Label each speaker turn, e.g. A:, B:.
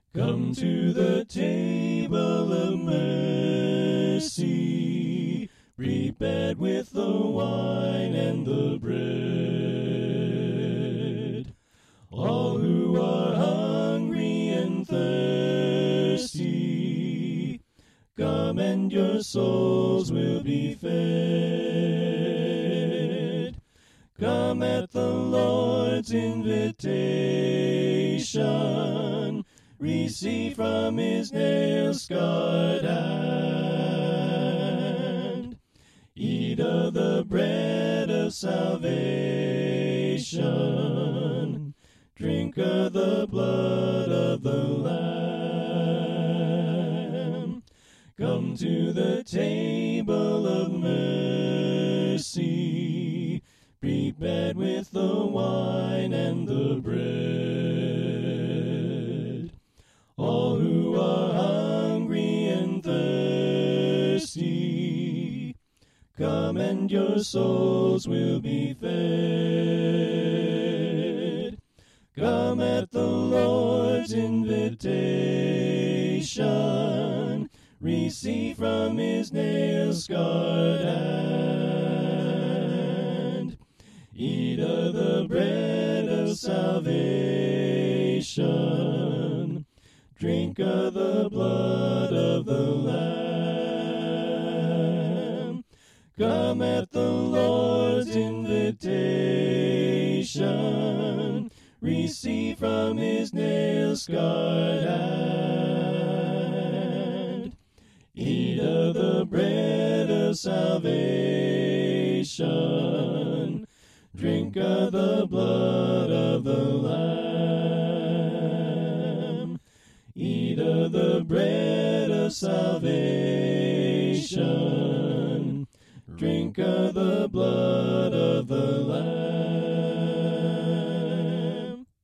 A: Come to the table of mercy, prepared with the wine and the bread. All who are hungry and thirsty, come and your souls will be fed. Come at the Lord's invitation, receive from his nail-scarred hand. Eat of the bread of salvation, drink of the blood of the Lamb. Come to the table of mercy, prepared with the wine and the bread. All who are hungry and thirsty, come and your souls will be fed. Come at the Lord's invitation, receive from his nail-scarred hand. Eat of the bread of salvation, drink of the blood of the Lamb. Come at the Lord's invitation, receive from his nail-scarred hand. Eat of the bread of salvation, drink of the blood of the Lamb. Eat of the bread of salvation, drink of the blood